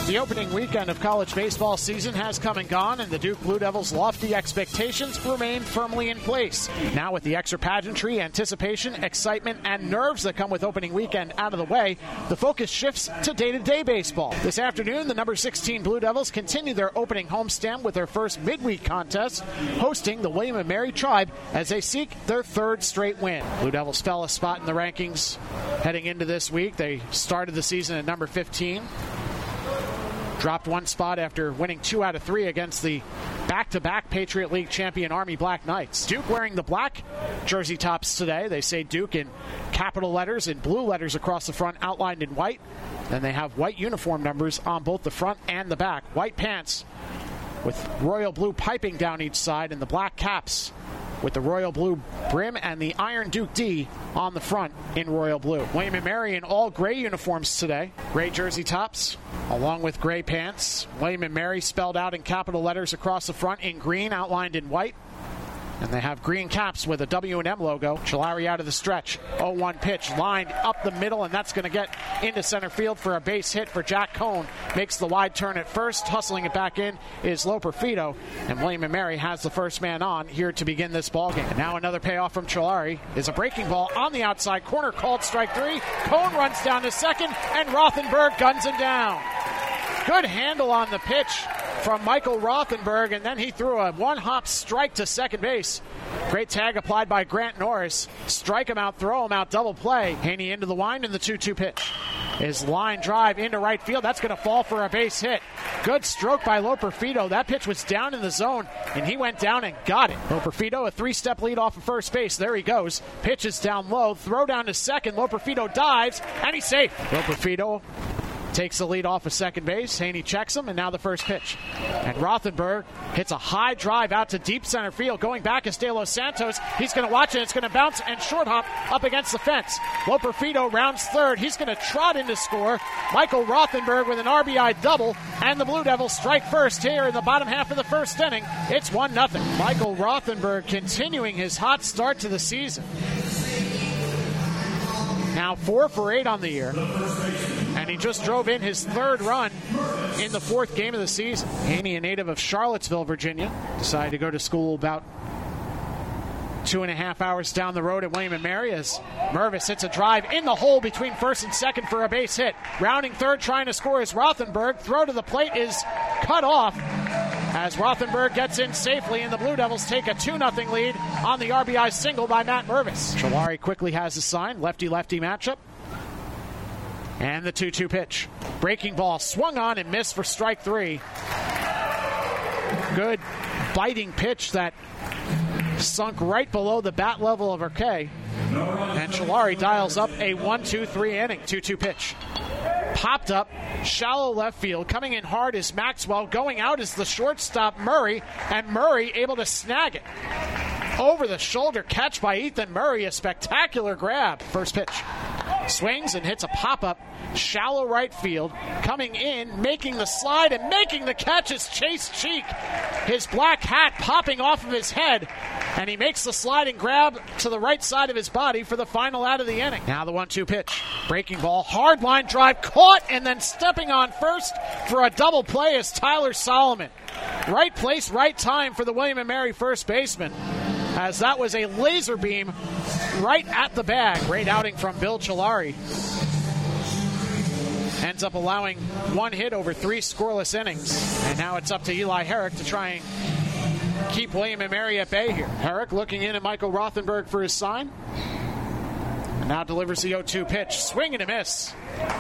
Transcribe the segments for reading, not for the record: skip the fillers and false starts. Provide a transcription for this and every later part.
The opening weekend of college baseball season has come and gone, and the Duke Blue Devils' lofty expectations remain firmly in place. Now with the extra pageantry, anticipation, excitement, and nerves that come with opening weekend out of the way, the focus shifts to day-to-day baseball. This afternoon, the number 16 Blue Devils continue their opening homestand with their first midweek contest, hosting the William & Mary Tribe as they seek their third straight win. Blue Devils fell a spot in the rankings heading into this week. They started the season at number 15. Dropped one spot after winning 2 out of 3 against the back-to-back Patriot League champion Army Black Knights. Duke wearing the black jersey tops today. They say Duke in capital letters and blue letters across the front outlined in white. Then they have white uniform numbers on both the front and the back. White pants with royal blue piping down each side, and the black caps with the royal blue brim and the Iron Duke D on the front in royal blue. William & Mary in all gray uniforms today. Gray jersey tops along with gray pants. William & Mary spelled out in capital letters across the front in green, outlined in white. And they have green caps with a W&M logo. Chilari out of the stretch. 0-1 pitch lined up the middle, and that's going to get into center field for a base hit for Jack Cohn. Makes the wide turn at first. Hustling it back in is Loper Fido. And William & Mary has the first man on here to begin this ballgame. And now another payoff from Chilari is a breaking ball on the outside corner called strike 3. Cohn runs down to second, and Rothenberg guns him down. Good handle on the pitch from Michael Rothenberg, and then he threw a one-hop strike to second base. Great tag applied by Grant Norris. Strike him out, throw him out, double play. Haney into the wind, and the 2-2 pitch. His line drive into right field. That's going to fall for a base hit. Good stroke by Loper Fido. That pitch was down in the zone, and he went down and got it. Loper Fido, a 3-step lead off of first base. There he goes. Pitch is down low. Throw down to second. Loper Fido dives, and he's safe. Loper Fido takes the lead off of second base. Haney checks him, and now the first pitch. And Rothenberg hits a high drive out to deep center field. Going back is De Los Santos. He's going to watch it. It's going to bounce and short hop up against the fence. Loper Fido rounds third. He's going to trot in to score. Michael Rothenberg with an RBI double, and the Blue Devils strike first here in the bottom half of the first inning. It's 1-0. Michael Rothenberg continuing his hot start to the season. Now 4 for 8 on the year. And he just drove in his third run in the fourth game of the season. Haney, a native of Charlottesville, Virginia, decided to go to school about 2.5 hours down the road at William & Mary as Mervis hits a drive in the hole between first and second for a base hit. Rounding third, trying to score is Rothenberg. Throw to the plate is cut off as Rothenberg gets in safely, and the Blue Devils take a 2-0 lead on the RBI single by Matt Mervis. Chilari quickly has the sign. Lefty-lefty matchup. And the 2-2 pitch. Breaking ball swung on and missed for strike 3. Good biting pitch that sunk right below the bat level of Arquet. And Chilari dials up a 1-2-3 inning. 2-2 pitch. Popped up, shallow left field. Coming in hard is Maxwell. Going out is the shortstop Murray, and Murray able to snag it. Over the shoulder catch by Ethan Murray, a spectacular grab. First pitch. Swings and hits a pop-up, shallow right field. Coming in, making the slide and making the catch is Chase Cheek. His black hat popping off of his head, and he makes the slide and grab to the right side of his body for the final out of the inning. Now the 1-2 pitch. Breaking ball, hard line drive, caught, and then stepping on first for a double play is Tyler Solomon. Right place, right time for the William & Mary first baseman, as that was a laser beam right at the bag. Great outing from Bill Chilari. Ends up allowing 1 hit over 3 scoreless innings. And now it's up to Eli Herrick to try and keep William & Mary at bay here. Herrick looking in at Michael Rothenberg for his sign. And now delivers the 0-2 pitch. Swing and a miss.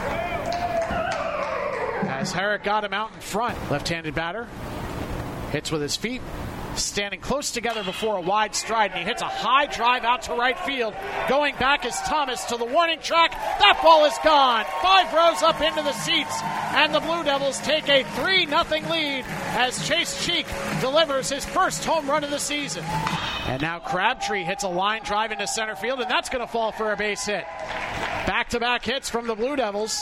As Herrick got him out in front. Left-handed batter. Hits with his feet. Standing close together before a wide stride, and he hits a high drive out to right field. Going back is Thomas to the warning track. That ball is gone. 5 rows up into the seats, and the Blue Devils take a 3-0 lead as Chase Cheek delivers his first home run of the season. And now Crabtree hits a line drive into center field, and that's going to fall for a base hit. Back-to-back hits from the Blue Devils.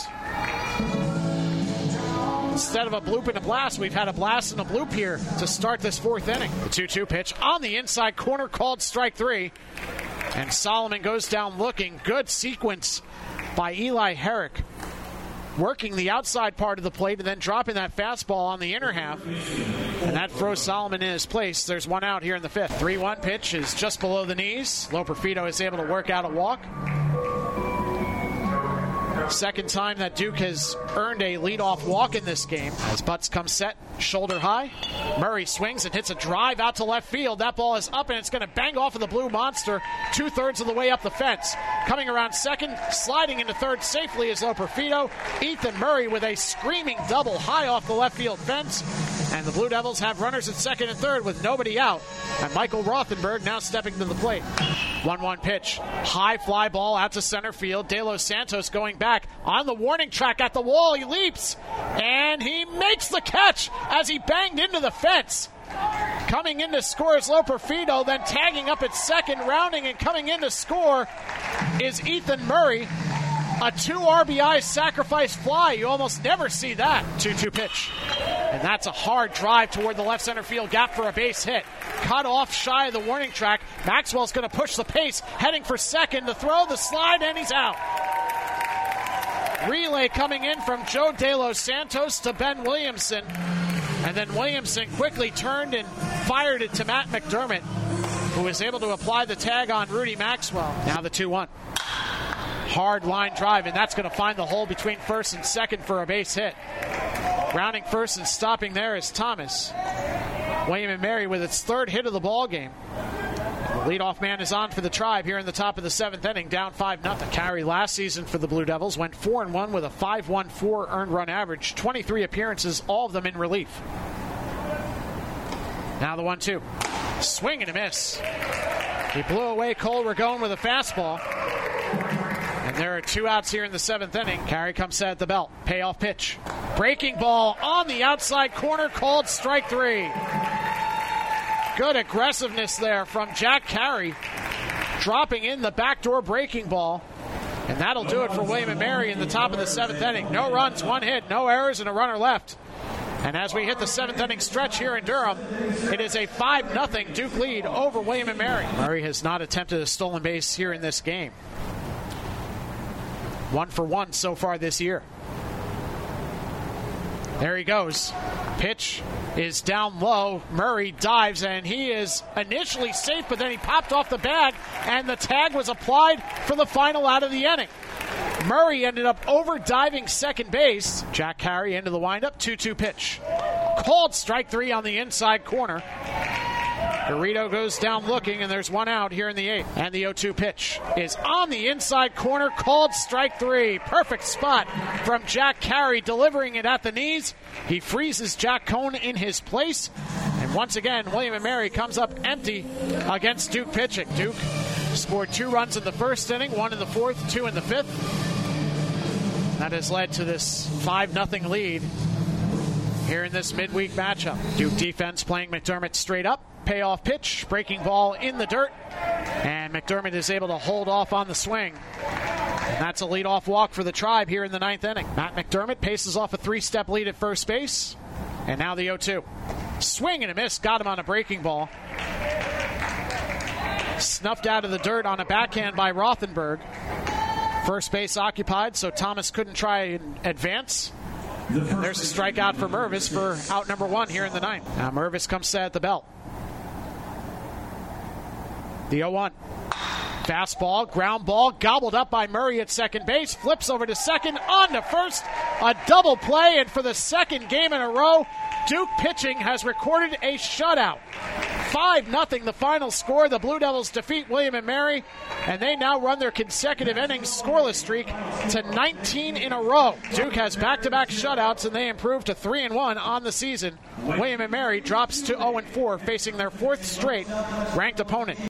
Instead of a bloop and a blast, we've had a blast and a bloop here to start this fourth inning. The 2-2 pitch on the inside corner called strike 3. And Solomon goes down looking. Good sequence by Eli Herrick working the outside part of the plate and then dropping that fastball on the inner half. And that throws Solomon in his place. There's one out here in the fifth. 3-1 pitch is just below the knees. Loperfido is able to work out a walk. Second time that Duke has earned a leadoff walk in this game. As Butts comes set, shoulder high. Murray swings and hits a drive out to left field. That ball is up and it's going to bang off of the Blue Monster 2/3 of the way up the fence. Coming around second, sliding into third safely is Loperfido. Ethan Murray with a screaming double high off the left field fence. And the Blue Devils have runners at second and third with nobody out. And Michael Rothenberg now stepping to the plate. 1-1 pitch. High fly ball out to center field. De Los Santos going back on the warning track at the wall. He leaps. And he makes the catch as he banged into the fence. Coming in to score is Loperfido, then tagging up at second, rounding and coming in to score is Ethan Murray. A 2 RBI sacrifice fly. You almost never see that. 2-2 pitch. And that's a hard drive toward the left center field gap for a base hit. Cut off shy of the warning track. Maxwell's going to push the pace, heading for second. The throw, the slide, and he's out. Relay coming in from Joe De Los Santos to Ben Williamson. And then Williamson quickly turned and fired it to Matt McDermott, who was able to apply the tag on Rudy Maxwell. Now the 2-1. Hard line drive, and that's going to find the hole between first and second for a base hit. Rounding first and stopping there is Thomas. William & Mary with its third hit of the ball game. The leadoff man is on for the Tribe here in the top of the seventh inning, down 5-0. Carey last season for the Blue Devils went 4-1 with a 5.14 earned run average, 23 appearances, all of them in relief. Now the 1-2. Swing and a miss. He blew away Cole Ragone with a fastball. And there are 2 outs here in the seventh inning. Carey comes set at the belt. Payoff pitch. Breaking ball on the outside corner, called strike 3. Good aggressiveness there from Jack Carey, dropping in the backdoor breaking ball. And that'll do it for William & Mary in the top of the seventh inning. No runs, 1 hit, no errors, and a runner left. And as we hit the seventh inning stretch here in Durham, it is a 5-0 Duke lead over William & Mary. Murray has not attempted a stolen base here in this game. 1 for 1 so far this year. There he goes. Pitch is down low. Murray dives, and he is initially safe, but then he popped off the bag, and the tag was applied for the final out of the inning. Murray ended up over-diving second base. Jack Carey into the windup. 2-2 pitch. Called strike 3 on the inside corner. Garrido goes down looking, and there's 1 out here in the 8th. And the 0-2 pitch is on the inside corner, called strike 3. Perfect spot from Jack Carey, delivering it at the knees. He freezes Jack Cohn in his place. And once again, William & Mary comes up empty against Duke pitching. Duke scored 2 runs in the first inning, 1 in the fourth, 2 in the fifth. That has led to this 5-0 lead here in this midweek matchup. Duke defense playing McDermott straight up. Payoff pitch, breaking ball in the dirt, and McDermott is able to hold off on the swing. And that's a leadoff walk for the Tribe here in the 9th inning. Matt McDermott paces off a 3-step lead at first base, and now the 0-2. Swing and a miss, got him on a breaking ball. Snuffed out of the dirt on a backhand by Rothenberg. First base occupied, so Thomas couldn't try and advance. There's a strikeout for Mervis for out number 1 here in the 9th. Now Mervis comes set at the belt. The 0-1. Fastball, ground ball, gobbled up by Murray at second base. Flips over to second, on to first. A double play, and for the second game in a row, Duke pitching has recorded a shutout. 5-0 the final score. The Blue Devils defeat William & Mary, and they now run their consecutive innings scoreless streak to 19 in a row. Duke has back-to-back shutouts, and they improve to 3-1 on the season. William & Mary drops to 0-4, facing their 4th straight ranked opponent.